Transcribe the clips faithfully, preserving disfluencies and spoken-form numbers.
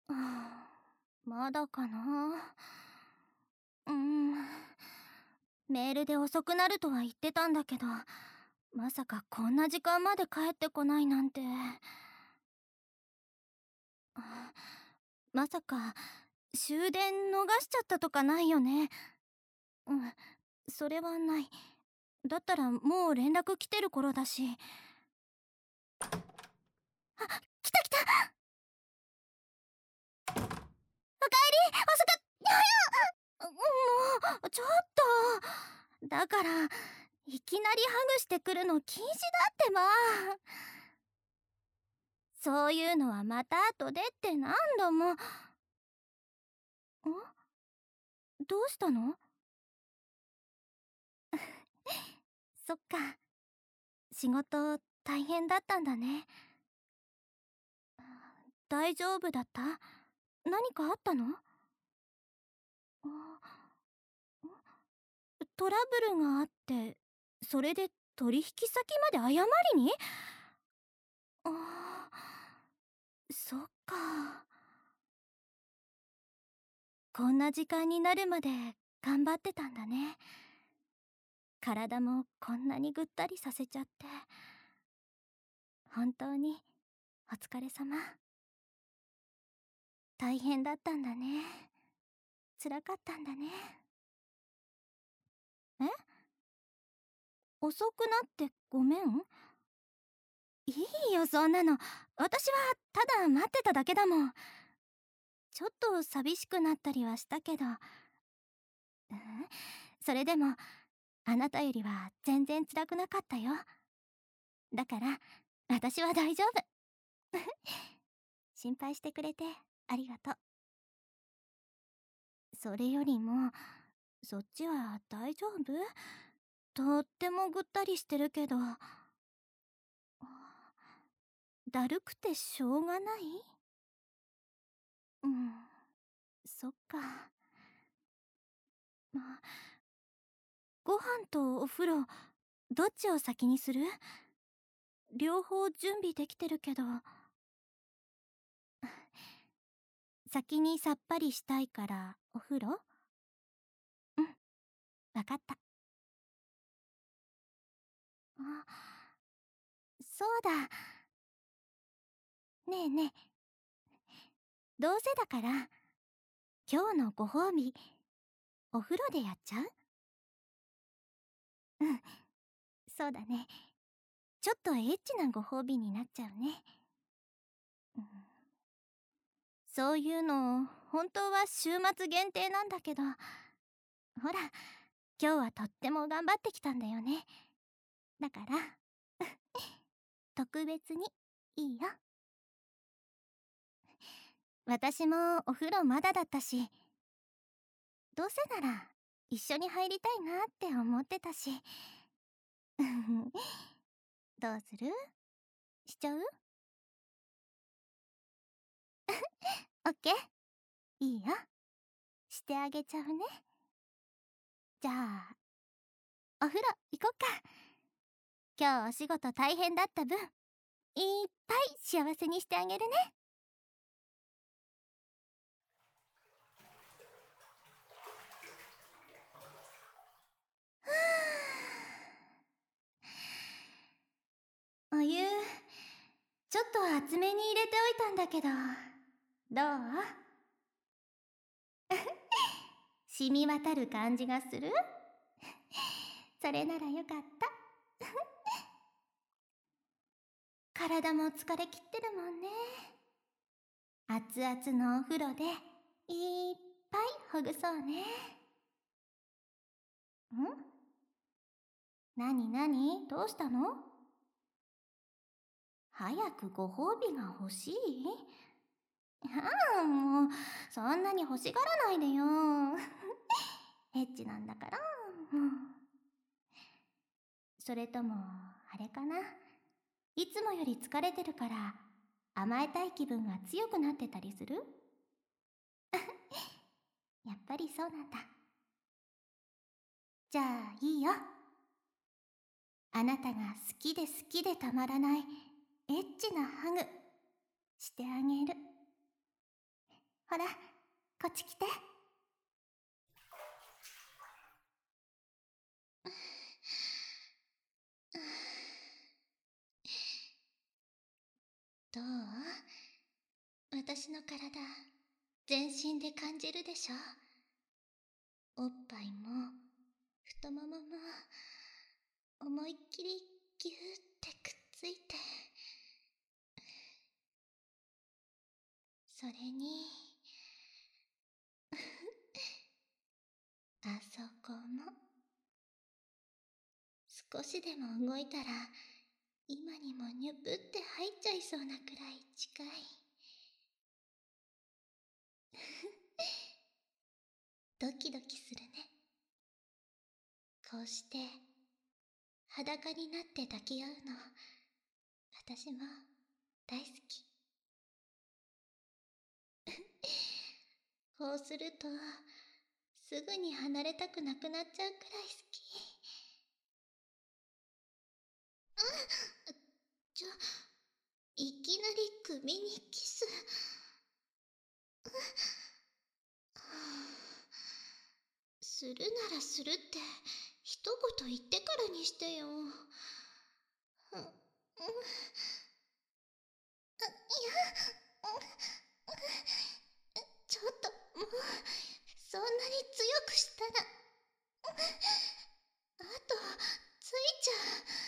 はあ、まだかな。うーん。メールで遅くなるとは言ってたんだけど、まさかこんな時間まで帰ってこないなんて。あ、まさか終電逃しちゃったとかないよね。うん、それはない。だったらもう連絡来てる頃だし。あ、来た来た。おかえり、遅かっ、はや。もうちょっと、だからいきなりハグしてくるの禁止だってば。そういうのはまた後でって何度も。ん、どうしたの？そっか、仕事大変だったんだね。大丈夫だった？何かあったの？あ、トラブルがあって、それで取引先まで謝りに？あ、そっか。こんな時間になるまで頑張ってたんだね。体もこんなにぐったりさせちゃって。本当にお疲れ様。大変だったんだね。辛かったんだね。え？遅くなってごめん？いいよそんなの。私はただ待ってただけだもん。ちょっと寂しくなったりはしたけど、うん、それでもあなたよりは全然辛くなかったよ。だから私は大丈夫。心配してくれてありがとう。それよりもそっちは大丈夫？とってもぐったりしてるけど、だるくてしょうがない？うん、そっか。まあ、ご飯とお風呂どっちを先にする？両方準備できてるけど。先にさっぱりしたいからお風呂？うん、わかった。あ、そうだ。ねえねえ、どうせだから今日のご褒美お風呂でやっちゃう？うん、そうだね。ちょっとエッチなご褒美になっちゃうね。うん、そういうの本当は週末限定なんだけど、ほら今日はとっても頑張ってきたんだよね。だから特別にいいよ。私もお風呂まだだったし、どうせなら一緒に入りたいなって思ってたし。どうする？しちゃう？オッケー、いいよ。してあげちゃうね。じゃあお風呂行こっか。今日お仕事大変だった分いっぱい幸せにしてあげるね。お湯ちょっと厚めに入れておいたんだけど、どう？染み渡る感じがする？それならよかった。体も疲れきってるもんね。熱々のお風呂でいっぱいほぐそうね。ん？なになに？どうしたの？早くご褒美が欲しい？ああ、もうそんなに欲しがらないでよ。エッチなんだから。もうそれともあれかな、いつもより疲れてるから甘えたい気分が強くなってたりする？やっぱりそうなんだ。じゃあいいよ。あなたが好きで好きでたまらないエッチなハグしてあげる。 ほら、こっち来て。どう？私の体、全身で感じるでしょ？おっぱいも、太ももも、思いっきりギューってくっついて。それに、あそこも。少しでも動いたら、今にもニュプって入っちゃいそうなくらい近い。ドキドキするね。こうして裸になって抱き合うの、私も大好き。こうするとすぐに離れたくなくなっちゃうくらい好き。あちょ、いきなり首にキス。するならするって一言言ってからにしてよ。うん、うん、いや、ちょっともうそんなに強くしたらあとついちゃ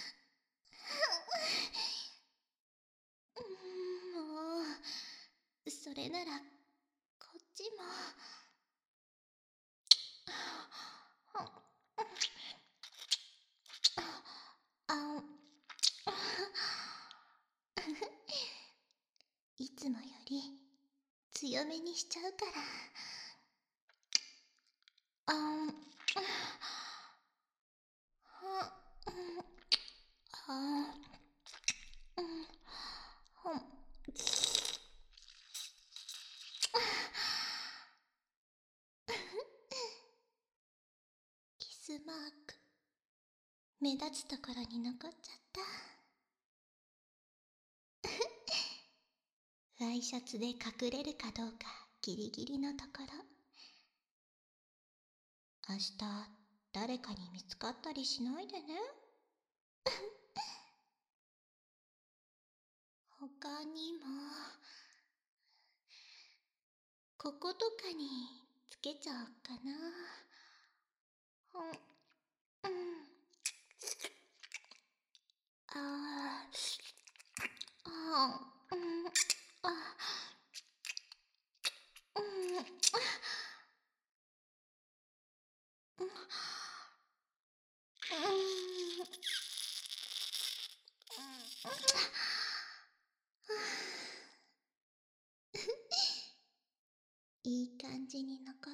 う。もうそれならこっちも。あいつもより強めにしちゃうから。あんあキスマーク目立つところに残っちゃった。ワイシャツで隠れるかどうかギリギリのところ。明日誰かに見つかったりしないでね。他にもこことかにつけちゃおうかな。うん、うん、ああ、あうん、あうん、うん、いい感じに残った。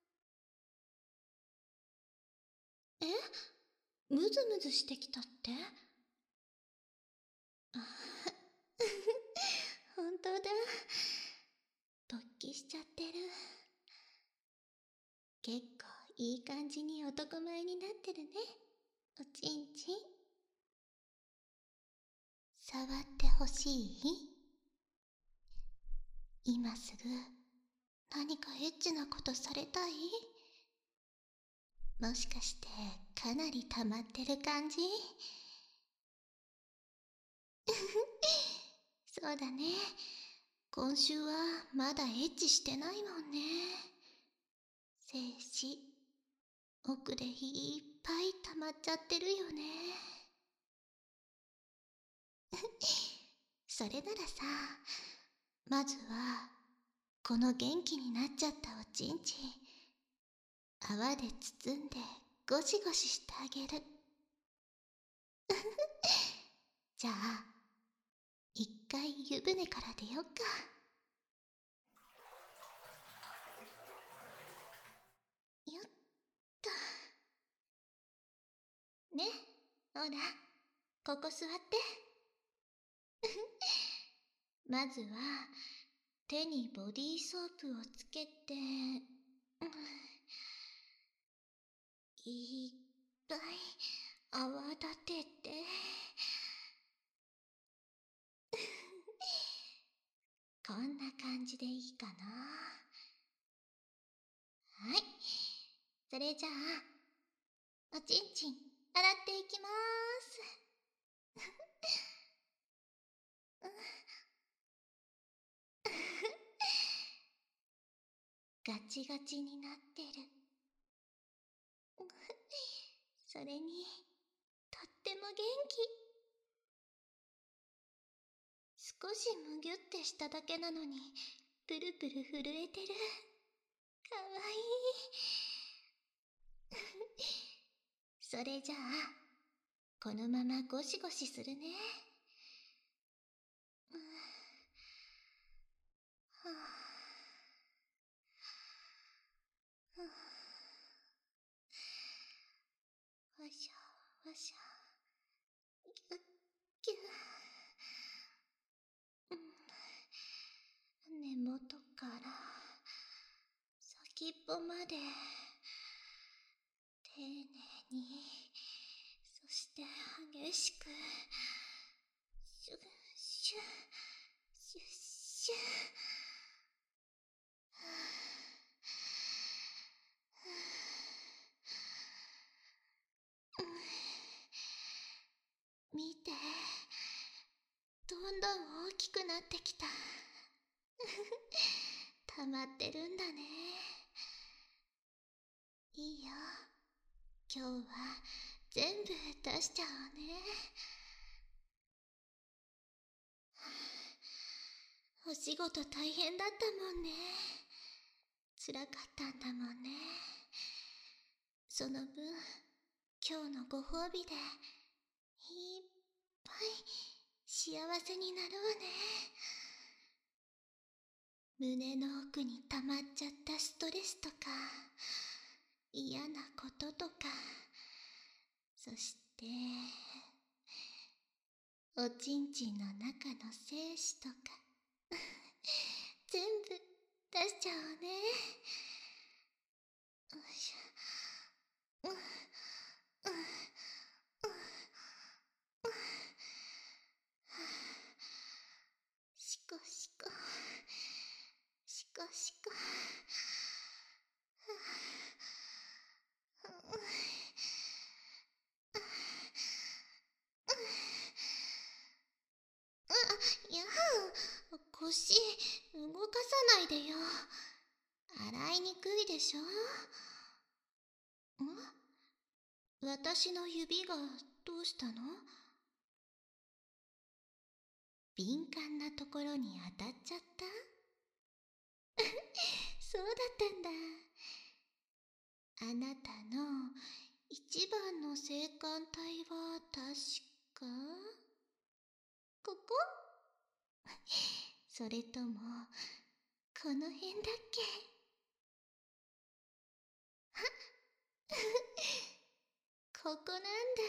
え？ムズムズしてきたって？あ本当だ。勃起しちゃってる。結構いい感じに男前になってるね、おちんちん。触ってほしい？今すぐ何かエッチなことされたい？もしかしてかなり溜まってる感じ？そうだね。今週はまだエッチしてないもんね。精子奥でいっぱい溜まっちゃってるよね。それならさ、まずはこの元気になっちゃったおちんちん泡で包んでゴシゴシしてあげる。じゃあ一回湯船から出よっか。よっとね、ほらここ座って。まずは手にボディーソープをつけて、いっぱい泡立ててこんな感じでいいかな。はい。それじゃあ、おちんちん、洗っていきまーす。ガチガチになってる。それに、とっても元気。少しむぎゅってしただけなのに、プルプル震えてる。かわいい。それじゃあ、このままゴシゴシするね。うん、はあ、わしゃわしゃ、ぎゅっぎゅっ、うん、根元から先っぽまで丁寧に、そして激しくシュッシュッシュッシュッ、見て、どんどん大きくなってきた。溜まってるんだね。いいよ、今日は全部出しちゃおうね。お仕事大変だったもんね。辛かったんだもんね。その分、今日のご褒美でいっぱい幸せになるわね。胸の奥に溜まっちゃったストレスとか、嫌なこととか、そしておちんちんの中の精子とか全部出しちゃおうね。よいしょ。うんうんうん、しこしこしこしこ、やあ、腰動かさないでよ。洗いにくいでしょ。ん？私の指がどうしたの？敏感なところに当たっちゃった？そうだったんだ。あなたの一番の性感帯は確かここ？それともこの辺だっけ？あここなん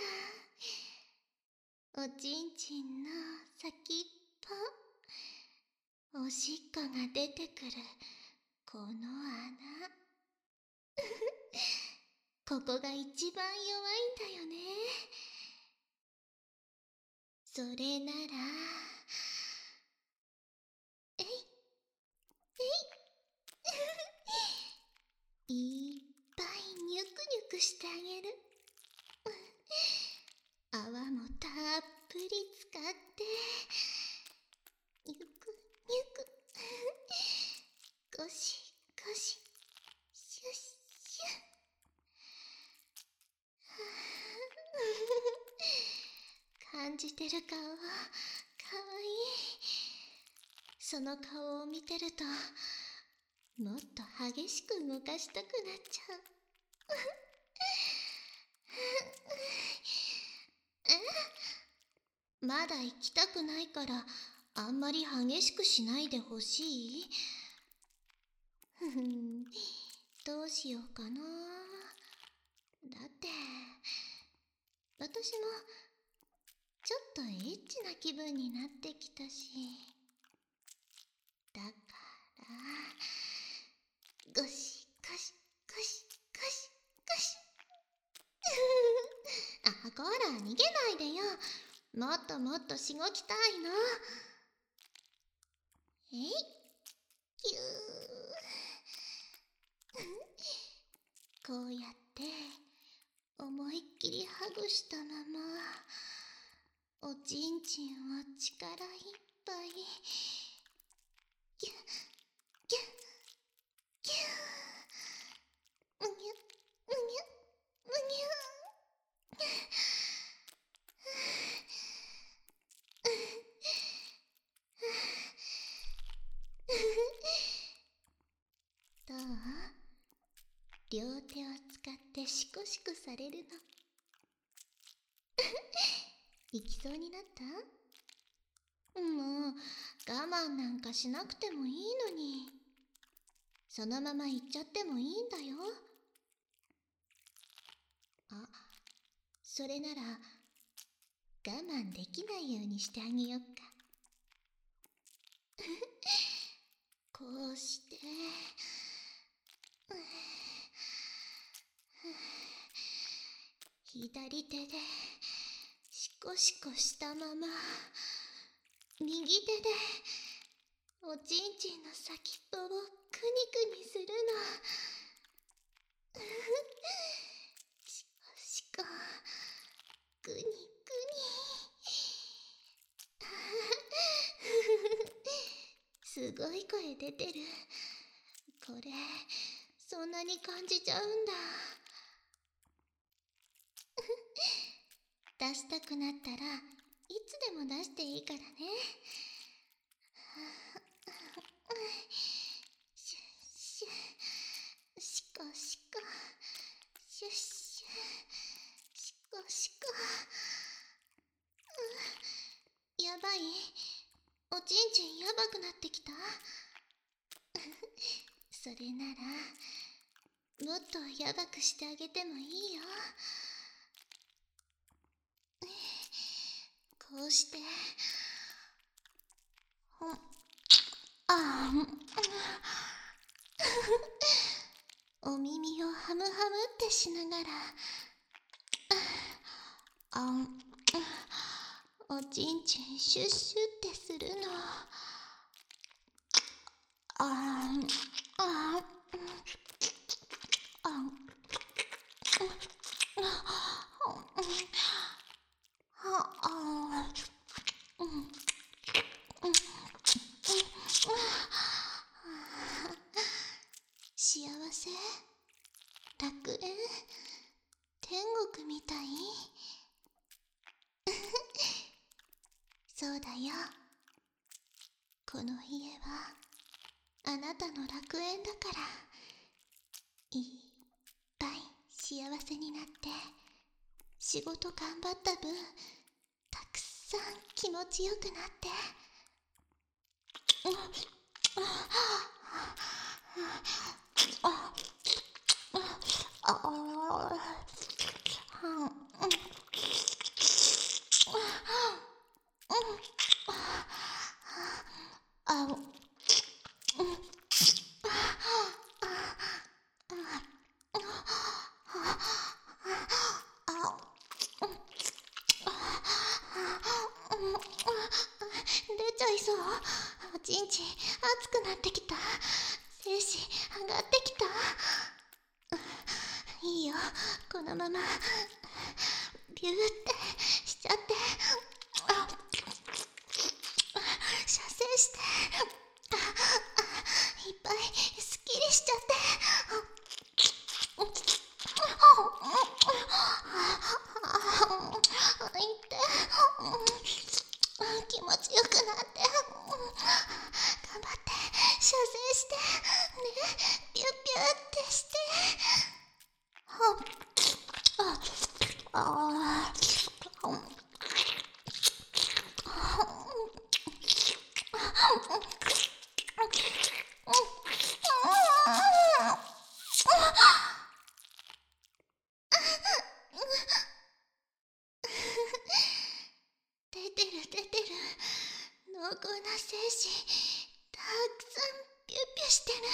だ。おちんちんの先っぽ。おしっこが出てくるこの穴。ここが一番弱いんだよね。それなら、えいえいいっぱいニュクニュクしてあげる。泡もたっぷり使ってニュクニュクゴシゴシシュッシュッ。感じてる顔、かわいい。その顔を見てるともっと激しく動かしたくなっちゃう。え？まだ行きたくないからあんまり激しくしないでほしい？ふふん、どうしようかな。だって私もちょっとエッチな気分になってきたし。だからゴシゴシゴシゴシゴシ。あ、こら逃げないでよ。もっともっとしごきたいの。えい。 おちんちんを力いっぱいギュッギュッギュッむにゅむにゅむにゅどう？両手を使ってシコシコされるのいきそうになった？もう我慢なんかしなくてもいいのに。そのまま行っちゃってもいいんだよ。あ、それなら我慢できないようにしてあげよっか。こうして、左手でシコシコしたまま、右手でおちんちんの先っぽをクニクニするの。シコシコ、クニクニ。すごい声出てる。これ、そんなに感じちゃうんだ。出したくなったらいつでも出していいからね。シュッシュ、シコシコ、シュッシュ、シコシコ。やばい？おちんちんやばくなってきた？それならもっとやばくしてあげてもいいよ。こうして、ほん、あお耳をハムハムってしながら、あん、おちんちんシュッシュってするの。あん、あん、あん、幸せ？楽園？天国みたい？そうだよ。この家はあなたの楽園だから、いっぱい幸せになって仕事頑張った分たくさん気持ちよくなって。出ちゃいそう。おちんちん熱くなってきた。精子上がってきた。いいよ、このままビューってしちゃって、射精していっぱいスッキリしちゃって。気持ちよくなって、頑張って射精してね、ピュッピュッってして。ああ出てる出てる。濃厚な精子たくさんピュッピュしてる。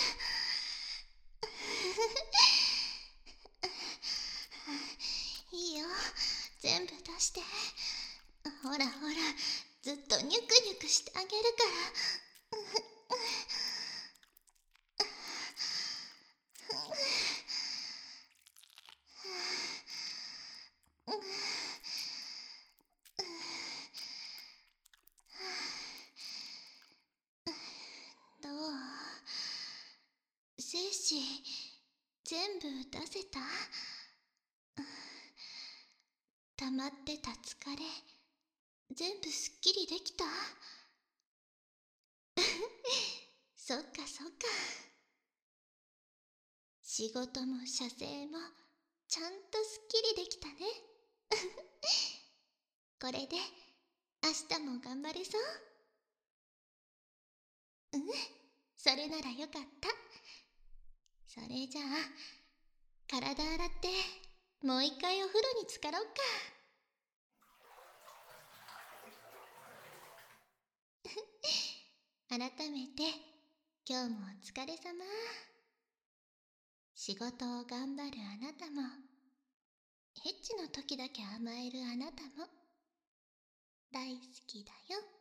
いいよ、全部出して。ほらほら、ずっとニュクニュクしてあげるから。 精子全部出せた？溜まってた疲れ全部すっきりできた？そっかそっか。仕事も射精もちゃんとすっきりできたね。これで明日も頑張れそう？うん、それならよかった。それじゃあ体洗ってもう一回お風呂に浸かろうか。改めて今日もお疲れ様。仕事を頑張るあなたも、エッチの時だけ甘えるあなたも大好きだよ。